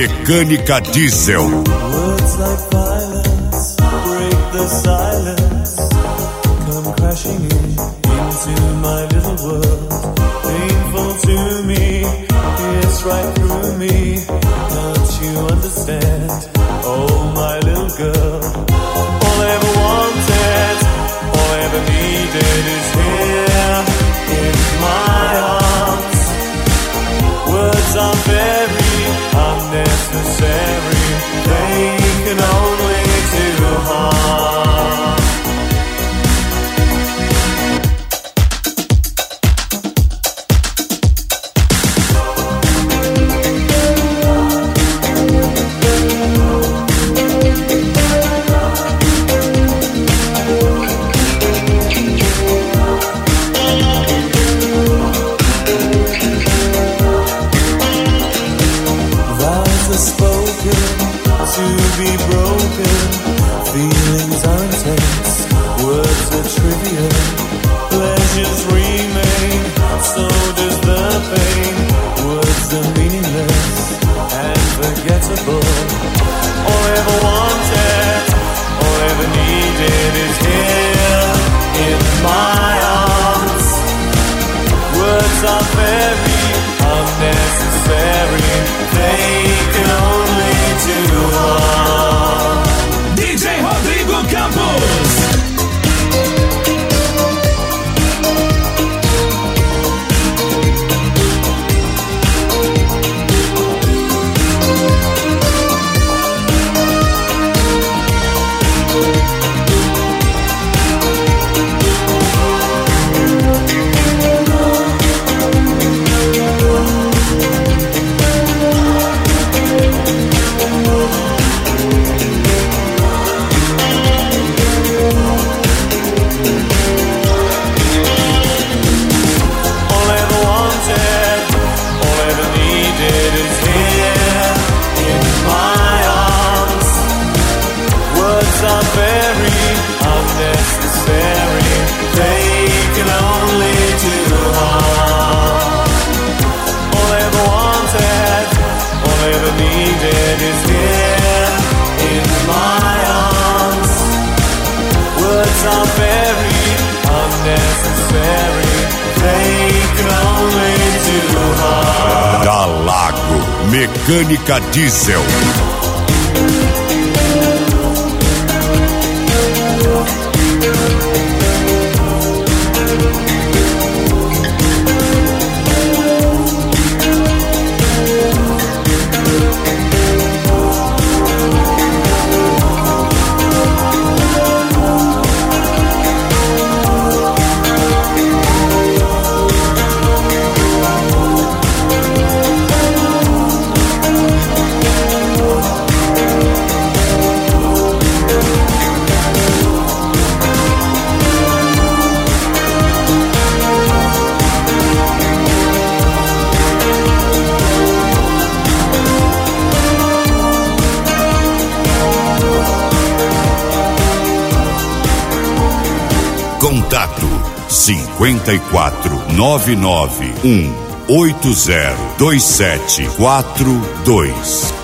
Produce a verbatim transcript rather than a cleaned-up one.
Mecânica Diesel. Words like violence break the silence, come crashing in into my little world. Painful to me, pierce right through me. Don't you understand? Oh, my little girl. All I ever wanted, all I ever needed is here in my arms. Words are very unnecessary, they can only do harm. To be broken, feelings are intense, words are trivial, pleasures remain, so does the pain. Words are meaningless and forgettable. All I ever wanted, all I ever needed is here in my arms. Words are very unnecessary, they can only do harm. D J Rodrigo Campos. Are very unnecessary, they can only do harm. All I ever wanted, all I ever needed is here in my arms. Words are very unnecessary, they can only do harm. Da Lago Mecânica Diesel. Contato cinquenta e quatro, nove nove um, oito zero, dois sete quatro dois.